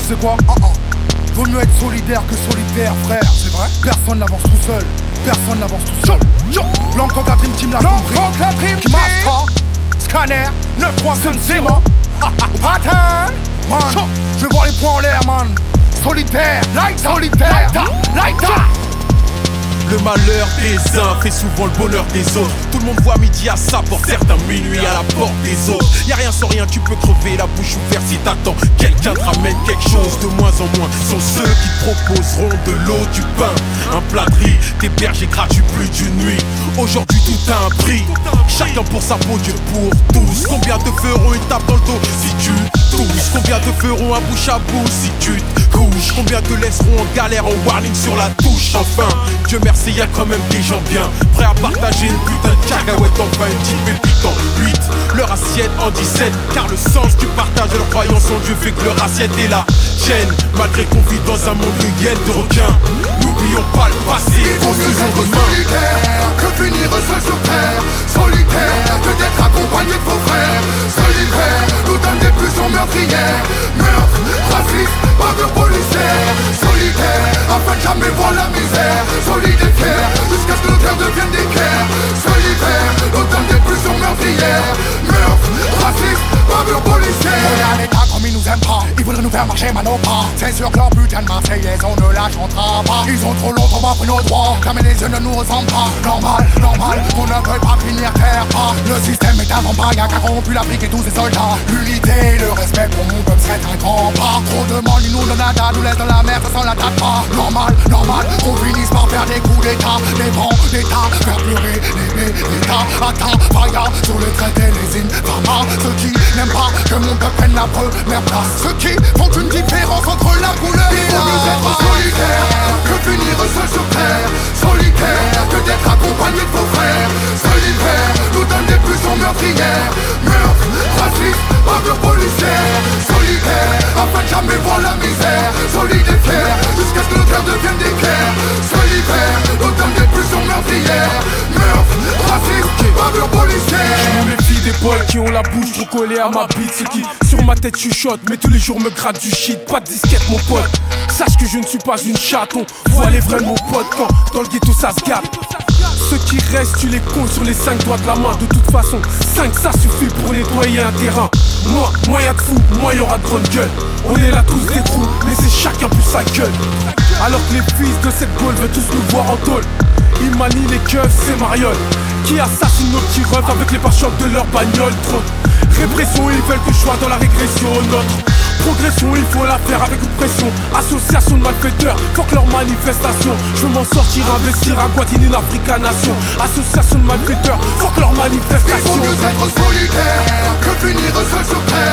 sais quoi? Vaut mieux être solidaire que solitaire, frère. C'est vrai? Personne n'avance tout seul. Personne n'avance tout seul. L'encontre la Dream Team l'a compris. Master, Scanner, 9.0. Pattern, man. Je veux voir les points en l'air, man. Solitaire, solitaire, Le malheur des uns fait souvent le bonheur des autres. Tout le monde voit midi à sa porte, certains minuit à la porte des autres. Y'a rien sans rien, tu peux crever la bouche ouverte si t'attends. Quelqu'un te ramène quelque chose, de moins en moins sont ceux qui te proposeront de l'eau, du pain, un plat de riz, des bergers gratuits plus d'une nuit. Aujourd'hui tout a un prix, chacun pour sa peau, Dieu pour tous. Combien te feront une tape dans le dos si tu touches? Combien te feront un bouche à bouche si tu te couches? Combien te laisseront en galère, en warning sur la touche? Enfin, Dieu merci, y'a quand même des gens bien prêts à partager une putain de cacahuète, enfin une petite pépite en 8, leur assiette en 17. Car le sens du partage de leur croyance en Dieu fait que leur assiette est la tienne. Malgré qu'on vit dans un monde réel de requins, n'oublions pas le passé, construisons demain. Solitaire, que finir seul sur terre. Solitaire, que d'être accompagné de vos frères. Solitaire, nous donne des pulsions meurtrières. Meurtre, racisme, bavure policière. Solitaire, afin de jamais voir la misère. Solide et fier, jusqu'à ce que nos cœurs deviennent des guerres. Solitaire, nous donne des pulsions meurtrières. Meurtre, racisme, bavure policière. On est à l'état comme ils nous aiment pas. Ils voudraient nous faire marcher à nos pas. C'est sûr que leur putain de Marseillaise on ne la chantera pas. Ils ont trop longtemps pas pris nos droits. Jamais les yeux ne nous ressemblent pas. Normal, normal, qu'on ne veuille pas finir terre pas. Le système est avant pas, y'a qu'à corrompu l'Afrique et tous ses soldats. L'unité, le respect pour mon peuple serait un grand pas. Trop de monde, ils nous donnent la dalle, nous laisse dans la merde, ça sent la date pas. Normal, normal, qu'on finisse par faire des coups d'état. Les bancs d'état, faire pleurer l'état. Attends, faya, sur le traité, les infamas. Ceux qui n'aiment pas que mon peuple prenne la première place. Ceux qui font une différence entre la couleur et la race. Solitaire, que finir seul sur terre. Solitaire, que d'être accompagné de vos frères. Solitaire, nous donne des pulsions meurtrières. Meurtre, racisme, bavure policière. Solitaire, afin de jamais voir la misère. Solide et fier, jusqu'à ce que nos cœurs deviennent des guerres. Solitaire, nous donne des pulsions meurtrières. Meurtre, racisme, bavure policière. Je me méfie des boys qui ont la bouche trop collée à ma bite. Ceux qui sur ma tête chuchotent, mais tous les jours me grattent du shit. Pas de disquette mon pote, sache que je ne suis pas une chatte. On voit les vrais mon pote quand dans le ghetto ça se gâte. Ceux qui restent tu les comptes sur les 5 doigts de la main. De toute façon 5 ça suffit pour nettoyer un terrain. Moi y'a de fou, moi y'aura de grande gueule. On est là tous des trous, laissez chacun pour sa gueule. Alors que les fils de cette gaule veulent tous nous voir en tôle. Ils manient les keufs, c'est Mariole qui assassinent nos petits refs avec les pare-chocs de leur bagnole. Trop de répression, ils veulent que je sois dans la régression. Notre progression, il faut la faire avec une pression. Association de malfaiteurs, fuck leur manifestation. Je veux m'en sortir, investir à Guadeloupe, une Africa nation. Association de malfaiteurs, fuck leur manifestation. Il vaut mieux être solitaire que finir seul sur terre.